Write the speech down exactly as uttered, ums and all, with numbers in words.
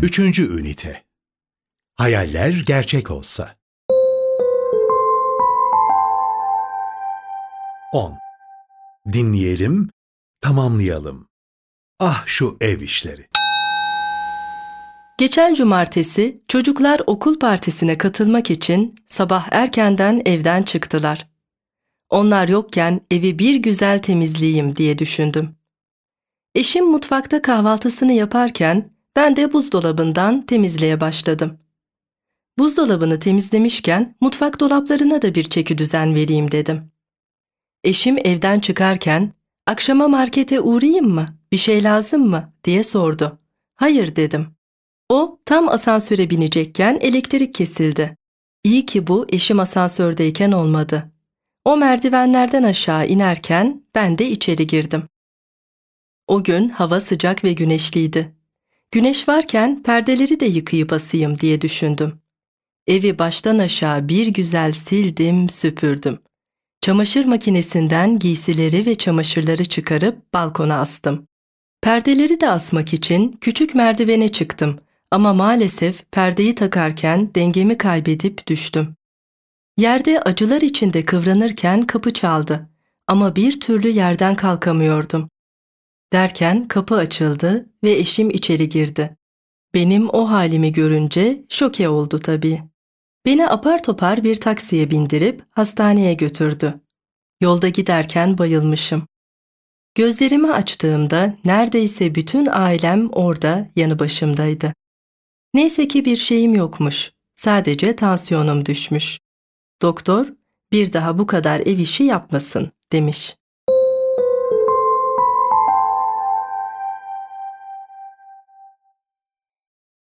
Üçüncü ünite. Hayaller gerçek olsa. on. Dinleyelim, tamamlayalım. Ah şu ev işleri. Geçen cumartesi çocuklar okul partisine katılmak için sabah erkenden evden çıktılar. Onlar yokken evi bir güzel temizleyeyim diye düşündüm. Eşim mutfakta kahvaltısını yaparken ben de buzdolabından temizliğe başladım. Buzdolabını temizlemişken mutfak dolaplarına da bir çekidüzen vereyim dedim. Eşim evden çıkarken "Akşama markete uğrayayım mı? Bir şey lazım mı?" diye sordu. "Hayır" dedim. O tam asansöre binecekken elektrik kesildi. İyi ki bu eşim asansördeyken olmadı. O merdivenlerden aşağı inerken ben de içeri girdim. O gün hava sıcak ve güneşliydi. Güneş varken perdeleri de yıkayıp asayım diye düşündüm. Evi baştan aşağı bir güzel sildim, süpürdüm. Çamaşır makinesinden giysileri ve çamaşırları çıkarıp balkona astım. Perdeleri de asmak için küçük merdivene çıktım ama maalesef perdeyi takarken dengemi kaybedip düştüm. Yerde acılar içinde kıvranırken kapı çaldı ama bir türlü yerden kalkamıyordum. Derken kapı açıldı ve eşim içeri girdi. Benim o halimi görünce şoke oldu tabii. Beni apar topar bir taksiye bindirip hastaneye götürdü. Yolda giderken bayılmışım. Gözlerimi açtığımda neredeyse bütün ailem orada yanı başımdaydı. Neyse ki bir şeyim yokmuş. Sadece tansiyonum düşmüş. Doktor, "Bir daha bu kadar ev işi yapmasın" demiş.